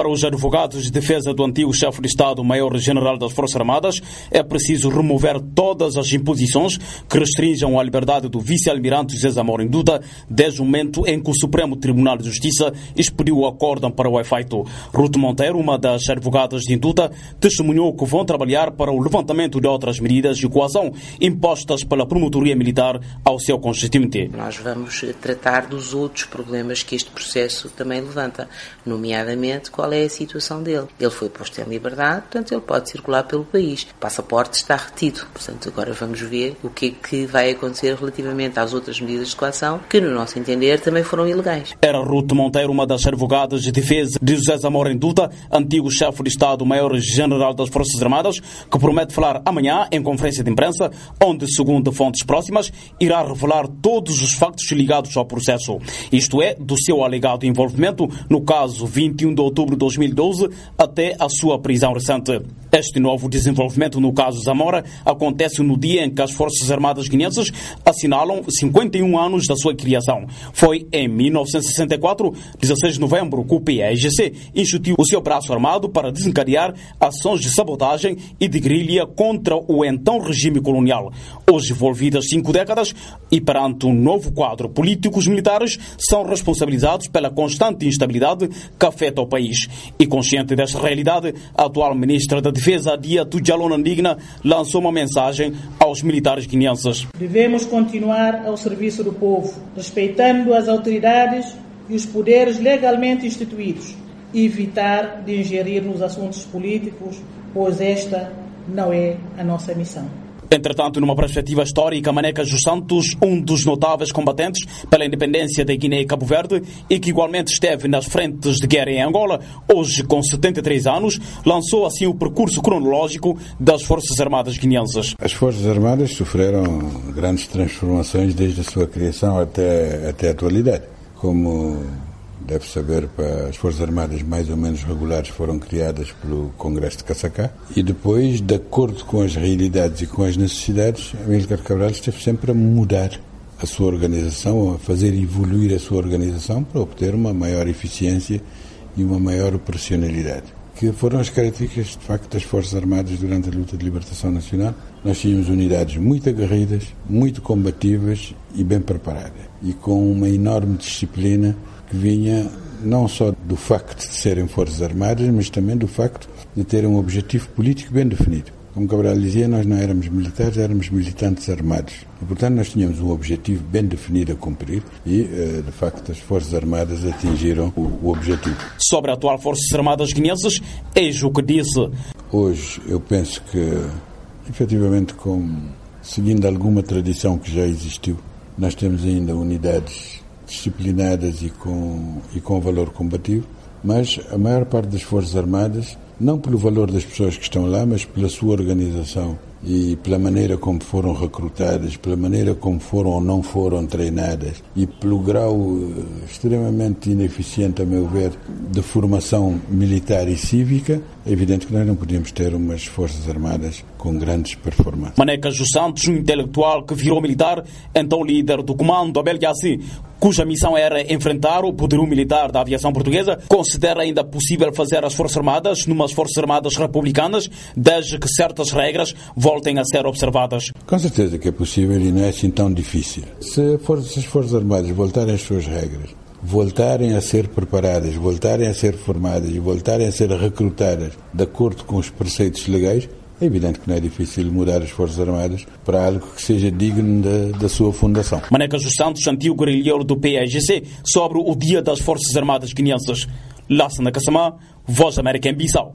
Para os advogados de defesa do antigo chefe de Estado-Maior-General das Forças Armadas, é preciso remover todas as imposições que restringam a liberdade do vice-almirante José Zamora Induta desde o momento em que o Supremo Tribunal de Justiça expediu o acórdão para o efeito. Ruth Monteiro, uma das advogadas de Induta, testemunhou que vão trabalhar para o levantamento de outras medidas de coação impostas pela Promotoria Militar ao seu constituinte. Nós vamos tratar dos outros problemas que este processo também levanta, nomeadamente qual é a situação dele. Ele foi posto em liberdade, portanto ele pode circular pelo país. O passaporte está retido, portanto agora vamos ver o que é que vai acontecer relativamente às outras medidas de coação que, no nosso entender, também foram ilegais. Era Ruth Monteiro, uma das advogadas de defesa de José Zamora Induta, antigo chefe de Estado-Maior-General das Forças Armadas, que promete falar amanhã em conferência de imprensa, onde, segundo fontes próximas, irá revelar todos os factos ligados ao processo. Isto é, do seu alegado envolvimento no caso 21 de outubro de 2012 até a sua prisão recente. Este novo desenvolvimento no caso Zamora acontece no dia em que as Forças Armadas guineenses assinalam 51 anos da sua criação. Foi em 1964, 16 de novembro, que o PAIGC instituiu o seu braço armado para desencadear ações de sabotagem e de guerrilha contra o então regime colonial. Hoje, envolvidas 5 décadas e perante um novo quadro político, os militares são responsabilizados pela constante instabilidade que afeta o país. E consciente desta realidade, a atual ministra da Defesa, Dia Tujalona Ndigna, lançou uma mensagem aos militares guineenses. Devemos continuar ao serviço do povo, respeitando as autoridades e os poderes legalmente instituídos, e evitar de ingerir nos assuntos políticos, pois esta não é a nossa missão. Entretanto, numa perspectiva histórica, Manecas dos Santos, um dos notáveis combatentes pela independência da Guiné e Cabo Verde e que igualmente esteve nas frentes de guerra em Angola, hoje com 73 anos, lançou assim o percurso cronológico das Forças Armadas guineenses. As Forças Armadas sofreram grandes transformações desde a sua criação até a atualidade. Como deve saber, as Forças Armadas mais ou menos regulares foram criadas pelo Congresso de Caçacá e depois, de acordo com as realidades e com as necessidades, Amílcar Cabral esteve sempre a mudar a sua organização, a fazer evoluir a sua organização para obter uma maior eficiência e uma maior operacionalidade, que foram as características, de facto, das Forças Armadas durante a luta de libertação nacional. Nós tínhamos unidades muito aguerridas, muito combativas e bem preparadas, e com uma enorme disciplina que vinha não só do facto de serem Forças Armadas, mas também do facto de terem um objetivo político bem definido. Como Cabral dizia, nós não éramos militares, éramos militantes armados. E, portanto, nós tínhamos um objetivo bem definido a cumprir e, de facto, as Forças Armadas atingiram o objetivo. Sobre a atual Forças Armadas guineenses, eis o que disse. Hoje, eu penso que, efetivamente, seguindo alguma tradição que já existiu, nós temos ainda unidades disciplinadas e com valor combativo, mas a maior parte das Forças Armadas, não pelo valor das pessoas que estão lá, mas pela sua organização e pela maneira como foram recrutadas, pela maneira como foram ou não foram treinadas e pelo grau extremamente ineficiente, a meu ver, de formação militar e cívica, é evidente que nós não podíamos ter umas Forças Armadas com grandes performances. Manecas dos Santos, um intelectual que virou militar, então líder do comando Abel Gassi, cuja missão era enfrentar o poderio militar da aviação portuguesa, considera ainda possível fazer as Forças Armadas numas Forças Armadas republicanas, desde que certas regras voltem a ser observadas. Com certeza que é possível e não é assim tão difícil. Se as Forças Armadas voltarem às suas regras, voltarem a ser preparadas, voltarem a ser formadas e voltarem a ser recrutadas de acordo com os preceitos legais, é evidente que não é difícil mudar as Forças Armadas para algo que seja digno da sua fundação. Manecas dos Santos, antigo guerrilheiro do PAIGC, sobre o Dia das Forças Armadas Guineenses. Lassana Kassamá, Voz América em Bissau.